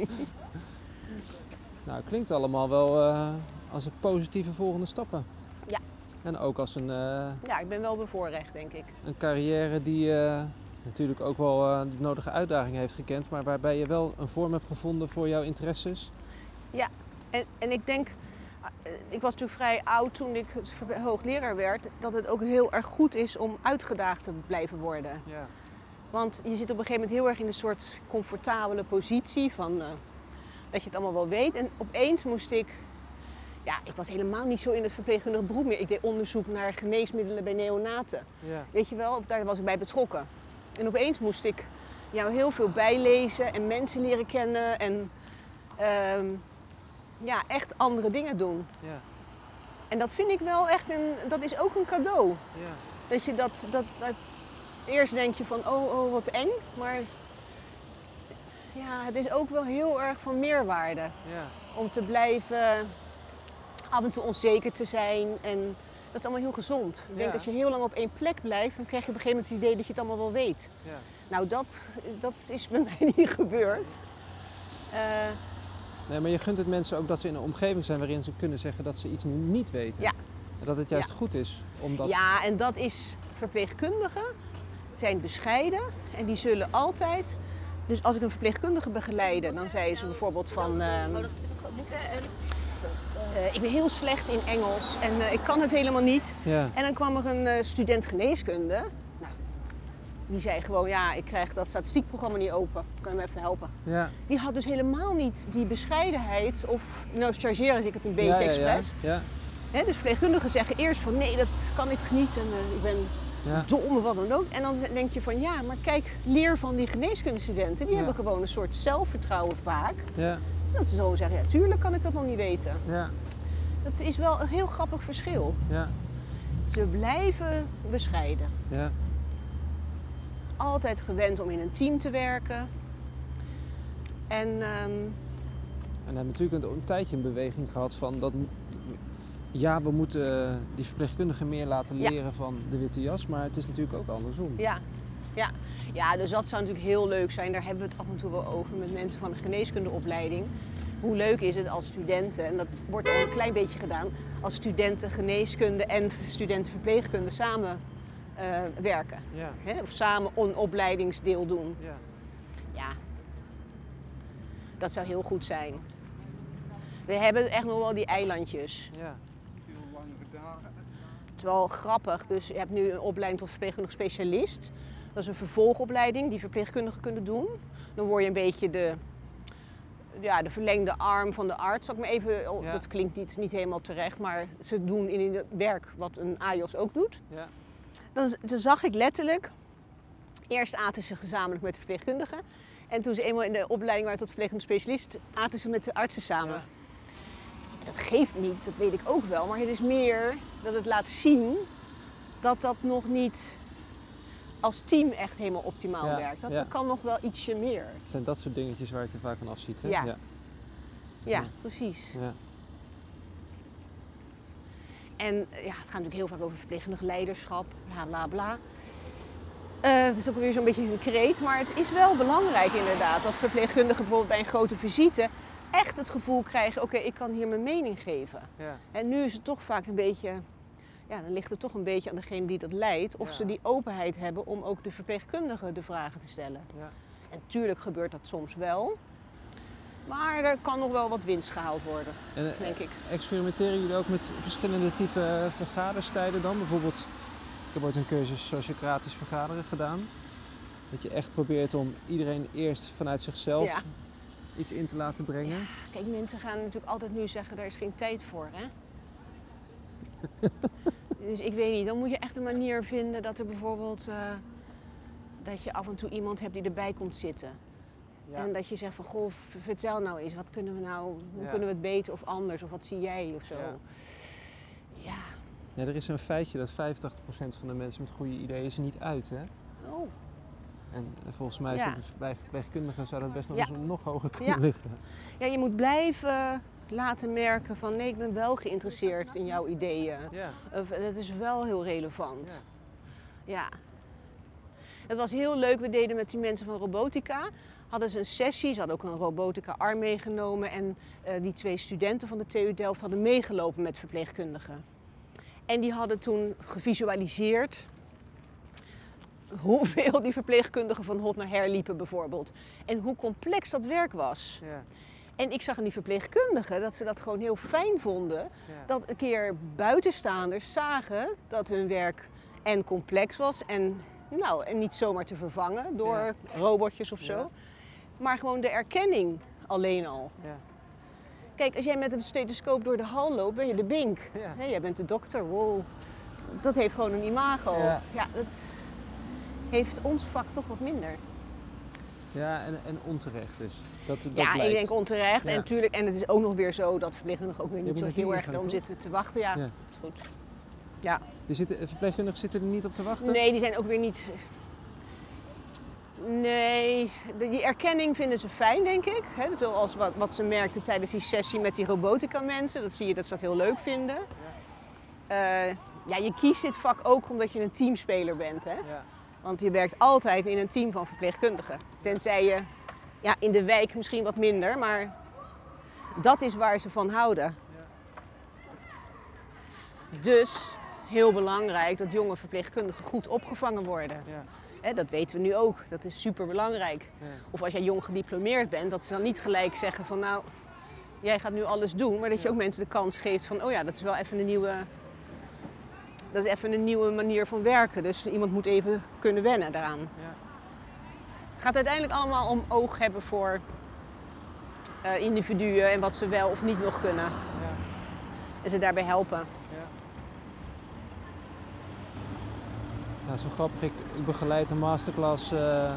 Nou, het klinkt allemaal wel uh, als een positieve volgende stappen. Ja. En ook als een, uh, Ja, ik ben wel bevoorrecht, denk ik. een carrière die uh, natuurlijk ook wel uh, de nodige uitdagingen heeft gekend, maar waarbij je wel een vorm hebt gevonden voor jouw interesses. Ja, en, en ik denk, uh, ik was natuurlijk vrij oud toen ik hoogleraar werd, dat het ook heel erg goed is om uitgedaagd te blijven worden. Ja. Want je zit op een gegeven moment heel erg in een soort comfortabele positie van uh, dat je het allemaal wel weet. En opeens moest ik ja, ik was helemaal niet zo in het verpleegkundige beroep meer. Ik deed onderzoek naar geneesmiddelen bij neonaten. Ja. Weet je wel, daar was ik bij betrokken. En opeens moest ik ja, heel veel bijlezen en mensen leren kennen en um, ja, echt andere dingen doen. Ja. En dat vind ik wel echt een, dat is ook een cadeau. Ja. Dat je dat, dat, dat, eerst denk je van, oh, oh, wat eng, maar ja, het is ook wel heel erg van meerwaarde. Ja. Om te blijven af en toe onzeker te zijn en dat is allemaal heel gezond. Ik denk Ja. dat als je heel lang op één plek blijft, dan krijg je op een gegeven moment het idee dat je het allemaal wel weet. Ja. Nou, dat, dat is bij mij niet gebeurd. Uh, Nee, maar je gunt het mensen ook dat ze in een omgeving zijn waarin ze kunnen zeggen dat ze iets niet weten. Ja. En dat het juist Ja. goed is om dat... Ja, en dat is verpleegkundigen zijn bescheiden en die zullen altijd. Dus als ik een verpleegkundige begeleide, dan zei ze bijvoorbeeld van. Uh, uh, ik ben heel slecht in Engels en uh, ik kan het helemaal niet. Ja. En dan kwam er een uh, student geneeskunde. Nou, die zei gewoon, ja, ik krijg dat statistiekprogramma niet open. Kan je me even helpen? Ja. Die had dus helemaal niet die bescheidenheid of, nou chargeer ik het een beetje Ja, ja, expres. Ja. Ja. He, dus verpleegkundigen zeggen eerst van nee, dat kan ik niet en uh, ik ben Ja. dom of wat dan ook. En dan denk je van ja, maar kijk, leer van die geneeskundestudenten. Die Ja. hebben gewoon een soort zelfvertrouwen vaak. Ja. Dat ze zo zeggen, ja, tuurlijk kan ik dat nog niet weten. Ja. Dat is wel een heel grappig verschil. Ja. Ze blijven bescheiden. Ja. Altijd gewend om in een team te werken. En um, En we hebben natuurlijk een, een tijdje een beweging gehad van dat... Ja, we moeten die verpleegkundigen meer laten leren ja. van de witte jas, maar het is natuurlijk ook andersom. Ja. Ja. ja, dus dat zou natuurlijk heel leuk zijn. Daar hebben we het af en toe wel over met mensen van de geneeskundeopleiding. Hoe leuk is het als studenten, en dat wordt al een klein beetje gedaan, als studenten geneeskunde en studenten verpleegkunde samen uh, werken. Ja. Hè? Of samen een opleidingsdeel doen. Ja. Ja, dat zou heel goed zijn. We hebben echt nog wel die eilandjes. Ja. Het is wel grappig, dus je hebt nu een opleiding tot verpleegkundig specialist. Dat is een vervolgopleiding die verpleegkundigen kunnen doen. Dan word je een beetje de, ja, de verlengde arm van de arts. Zal ik maar even, Ja. Dat klinkt niet, niet helemaal terecht, maar ze doen in het werk wat een A J O S ook doet. Ja. Dan, dan zag ik letterlijk, eerst aten ze gezamenlijk met de verpleegkundigen. En toen ze eenmaal in de opleiding waren tot verpleegkundig specialist, aten ze met de artsen samen. Ja. Dat geeft niet, dat weet ik ook wel, maar het is meer dat het laat zien dat dat nog niet als team echt helemaal optimaal Ja, werkt. Dat, ja. dat kan nog wel ietsje meer. Het zijn dat soort dingetjes waar je er vaak van afziet, hè? Ja. Ja. Ja, precies. Ja. En ja, het gaat natuurlijk heel vaak over verpleegkundig leiderschap, bla bla bla. Uh, het is ook weer zo'n beetje een kreet, maar het is wel belangrijk inderdaad dat verpleegkundigen bijvoorbeeld bij een grote visite echt het gevoel krijgen, oké, okay, ik kan hier mijn mening geven. Ja. En nu is het toch vaak een beetje, ja, dan ligt het toch een beetje aan degene die dat leidt, of Ja. ze die openheid hebben om ook de verpleegkundige de vragen te stellen. Ja. En natuurlijk gebeurt dat soms wel, maar er kan nog wel wat winst gehaald worden, En, uh, denk ik. experimenteren jullie ook met verschillende typen vergaderstijden dan? Bijvoorbeeld, ik heb ooit een cursus sociocratisch vergaderen gedaan. Dat je echt probeert om iedereen eerst vanuit zichzelf Ja. iets in te laten brengen. Ja, kijk, mensen gaan natuurlijk altijd nu zeggen, daar is geen tijd voor, hè? Dus ik weet niet, dan moet je echt een manier vinden dat er bijvoorbeeld, uh, dat je af en toe iemand hebt die erbij komt zitten. Ja. En dat je zegt van, goh, vertel nou eens, wat kunnen we nou, hoe Ja. kunnen we het beter of anders, of wat zie jij of zo. Ja. Ja. Ja, er is een feitje dat vijfentachtig procent van de mensen met goede ideeën is er niet uit, hè? Oh. En volgens mij is Ja. het bij verpleegkundigen zou dat best nog Ja. eens nog hoger kunnen Ja. liggen. Ja, je moet blijven laten merken van, nee, ik ben wel geïnteresseerd in jouw ideeën. Ja. Of, dat is wel heel relevant. Ja. Ja. Het was heel leuk, we deden met die mensen van robotica, hadden ze een sessie, ze hadden ook een robotica arm meegenomen en uh, die twee studenten van de T U Delft hadden meegelopen met verpleegkundigen. En die hadden toen gevisualiseerd hoeveel die verpleegkundigen van hot naar her liepen bijvoorbeeld. En hoe complex dat werk was. Ja. En ik zag aan die verpleegkundigen dat ze dat gewoon heel fijn vonden. Ja. Dat een keer buitenstaanders zagen dat hun werk en complex was en, nou, en niet zomaar te vervangen door Ja. robotjes of zo. Ja. Maar gewoon de erkenning alleen al. Ja. kijk, als jij met een stethoscoop door de hal loopt, ben je de bink. Ja. Hè, jij bent de dokter, wow. Dat heeft gewoon een imago. Ja. Ja, dat heeft ons vak toch wat minder. Ja, en, en onterecht dus. Dat, dat Ja, blijkt. ik denk onterecht. Ja. En, natuurlijk, en het is ook nog weer zo dat verpleegkundigen ook weer Je niet hebt zo nog heel een erg ingang, om toch? zitten te wachten. Ja, Ja. is goed. Ja. Er zitten, verpleegkundigen zitten er niet op te wachten? Nee, die zijn ook weer niet... Nee, de- die erkenning vinden ze fijn, denk ik. Hè, zoals wat, wat ze merkten tijdens die sessie met die robotica mensen. Dat zie je dat ze dat heel leuk vinden. Eh, ja, je kiest dit vak ook omdat je een teamspeler bent. Hè? Ja. Want je werkt altijd in een team van verpleegkundigen. Tenzij je ja, in de wijk misschien wat minder, maar dat is waar ze van houden. Dus heel belangrijk dat jonge verpleegkundigen goed opgevangen worden. Ja. Hè, dat weten we nu ook, dat is super belangrijk. Ja. Of als jij jong gediplomeerd bent, dat ze dan niet gelijk zeggen van nou, jij gaat nu alles doen. Maar dat je ook mensen de kans geeft van oh ja, dat is wel even een nieuwe, dat is even een nieuwe manier van werken. Dus iemand moet even kunnen wennen daaraan. Ja. Het gaat uiteindelijk allemaal om oog hebben voor uh, individuen en wat ze wel of niet nog kunnen. Ja. En ze daarbij helpen. Ja. Nou, dat is wel grappig. Ik, ik begeleid een masterclass uh,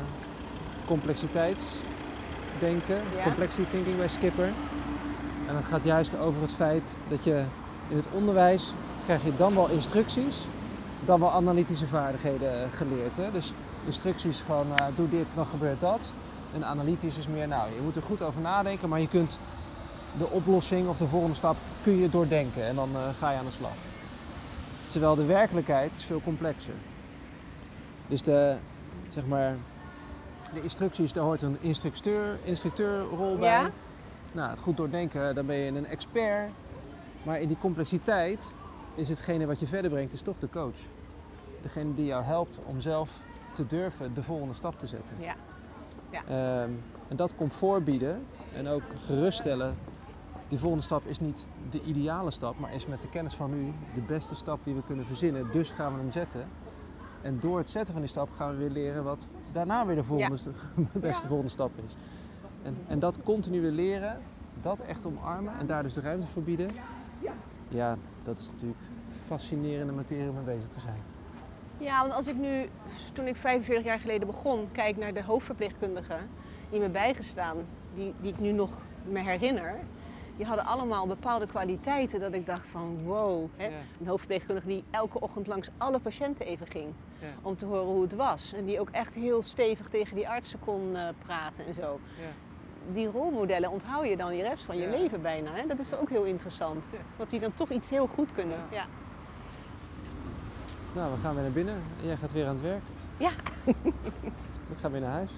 complexiteitsdenken, Ja. complexity thinking bij Skipper. En dat gaat juist over het feit dat je in het onderwijs krijg je dan wel instructies, dan wel analytische vaardigheden geleerd. Hè? Dus instructies gewoon uh, doe dit, dan gebeurt dat. En analytisch is meer, nou je moet er goed over nadenken, maar je kunt de oplossing of de volgende stap kun je doordenken en dan uh, ga je aan de slag. Terwijl de werkelijkheid is veel complexer. Dus de, zeg maar, de instructies, daar hoort een instructeur, instructeurrol bij. Ja. Nou, het goed doordenken, dan ben je een expert. Maar in die complexiteit is hetgene wat je verder brengt, is toch de coach. Degene die jou helpt om zelf te durven de volgende stap te zetten. Ja. Ja. Um, en dat comfort bieden en ook geruststellen. Die volgende stap is niet de ideale stap, maar is met de kennis van nu de beste stap die we kunnen verzinnen. Dus gaan we hem zetten. En door het zetten van die stap gaan we weer leren wat daarna weer de volgende, Ja. de beste Ja. volgende stap is. En, en dat continu weer leren, dat echt omarmen en daar dus de ruimte voor bieden. Ja, dat is natuurlijk fascinerende materie om mee bezig te zijn. Ja, want als ik nu, toen ik vijfenveertig jaar geleden begon, kijk naar de hoofdverpleegkundigen die me bijgestaan, die, die ik nu nog me herinner, die hadden allemaal bepaalde kwaliteiten dat ik dacht van wow. Hè? Ja. Een hoofdverpleegkundige die elke ochtend langs alle patiënten even ging Ja. om te horen hoe het was. En die ook echt heel stevig tegen die artsen kon uh, praten en zo. Ja. Die rolmodellen onthoud je dan de rest van je Ja. leven bijna. Hè? Dat is ook heel interessant. Ja. Dat die dan toch iets heel goed kunnen. Ja. Ja. Nou, we gaan weer naar binnen en jij gaat weer aan het werk. Ja. Ik ga weer naar huis.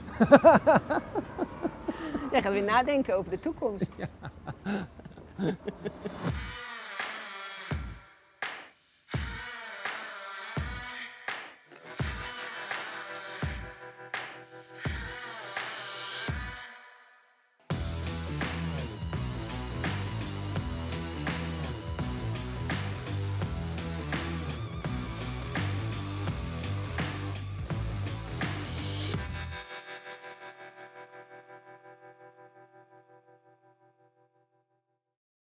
Jij gaat weer nadenken over de toekomst. Ja.